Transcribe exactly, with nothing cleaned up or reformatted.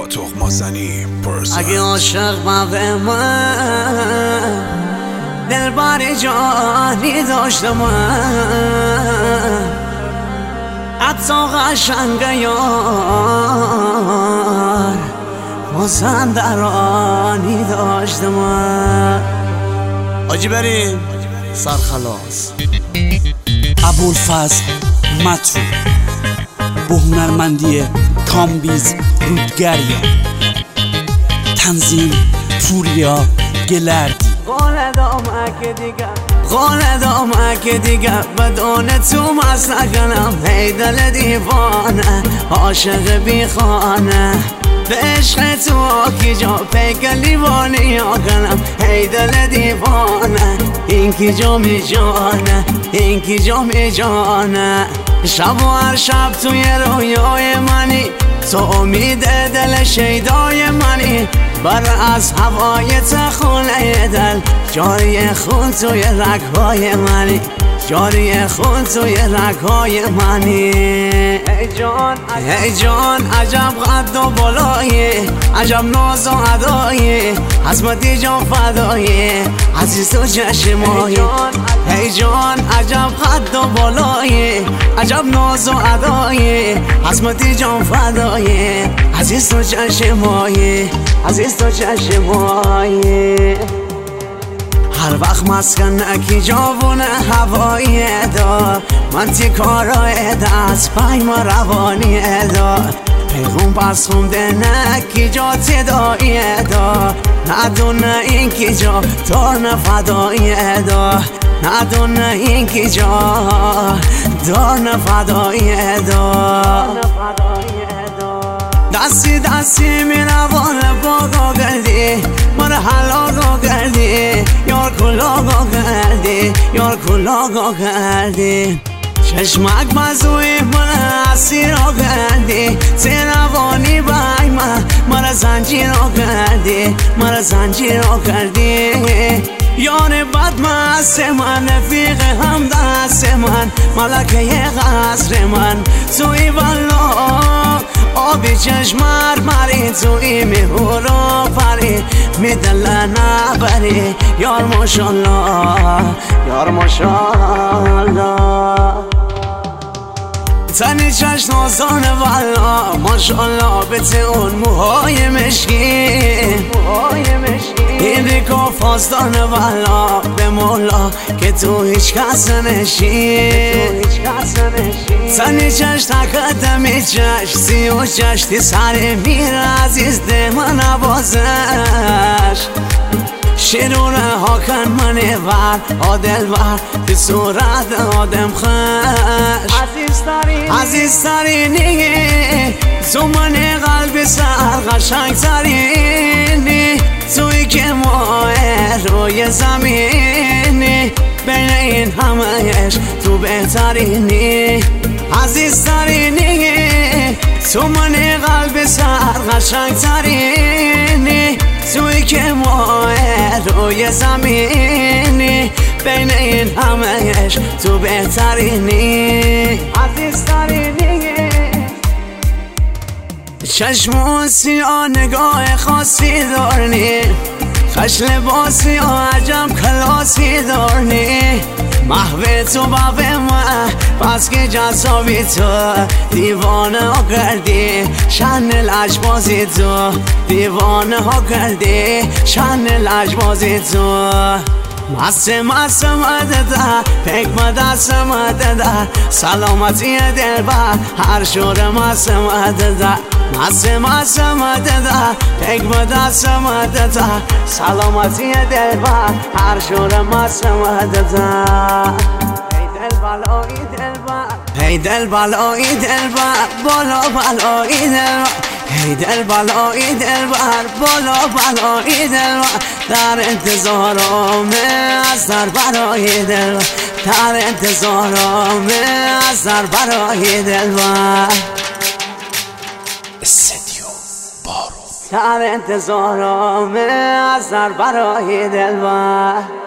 با تخم زنی پرسن. اگه عاشق به من دل بر جانی داشته من، حتی قشنگ یار مازندرانی داشته من. آجی بریم سرخلاص. ابوالفضل مطرود با هنرمندی کامبیز رودگریا، تنظیم پوریا گلردی. قول دامک دیگر قول دامک دیگر بدون تو مست نکنم. هی دل دیوانه عاشق بی خانه، به عشق تو آکی جا پیک لیوانی آکنم. هی دل دیوانه این کی جا می جانه، این کی جا می جانه. شب و هر شب توی رویای منی، تو امید دل شیدای منی. بر از هوای تخونه دل جاری خون توی رگهای منی، جاری خون توی رگهای منی. ای جان ای جان عجب قد و بالایی، عجب ناز و ادایی، حزمتی جان فدایی، عزیز تو چشمایی. ای جان عجب قد و بالایی، عجب ناز و ادایی، حزمتی جان فدایی، عزیز تو چشمایی، عزیز تو چشمایی. هر وقت مسکن اکی جاونه هوایی دا، من تی کارای دست پای ما روانی دا. پیغم پس خونده نکی جا تدایی دا، ندونه این کی جا دار فدایی دا، ندونه این کی جا دار فدایی دا. دستی دستی می روانه باگا کردی، من حلاگا کردی، یار کلاگا کردی، یار کلاگا کردی. چشمک مزوی من اسیرا کردی، سیروانی بای من من زنجیرا کردی، من زنجیرا کردی. یار بد مست من رفیق هم دست من، ملکه قصر من توی والا. آبی چشم مرمری توی میهورا پری، میدل نبری یار ماشالله، یار ماشالله. تنی چشم نازانه والا ماشالله، بته اون موهای مشکی، این ریکا فاستانه والا به مولا که تو هیچ کس نشی. تنی چشم تکتمی چشم سی و چشتی سر میر عزیز ده من نوازش. شیرونه ها کن منی ور آدل ور تی صورت آدم خش. عزیز ترینی تو منی قلبی سر قشنگ ترینی، توی که ماه روی زمینی، بین این همهش تو بهترینی. عزیز ترینی تو منی قلبی سر قشنگ ترینی، توی که ماه روی زمینی، بین این همهش تو بهترینی. عزیز ترینی چشم و سیاه نگاه خاصی دارنی، خش لباسی و عجب کلاسی دارنی. محو تو باب من پس که جذابی تو، دیوانه ها کردی شن لجبازی تو، دیوانه ها کردی شن لجبازی تو. مست مست مدده پیک مدست مدده، سلامتی دل بر هر شور مست مدده. مست مست مدده پیک مدست مدده، سلامتی دل بر هر شور مست مدده. ای دل بلایی دل بر بالا بلایی دل بر، ای دل بلایی دل بر بالا بلایی دل بر. در انتظارم از در برای دل بر، در انتظارم از در برای دل بر. استدیو بارو در انتظارم از در برای دل بر.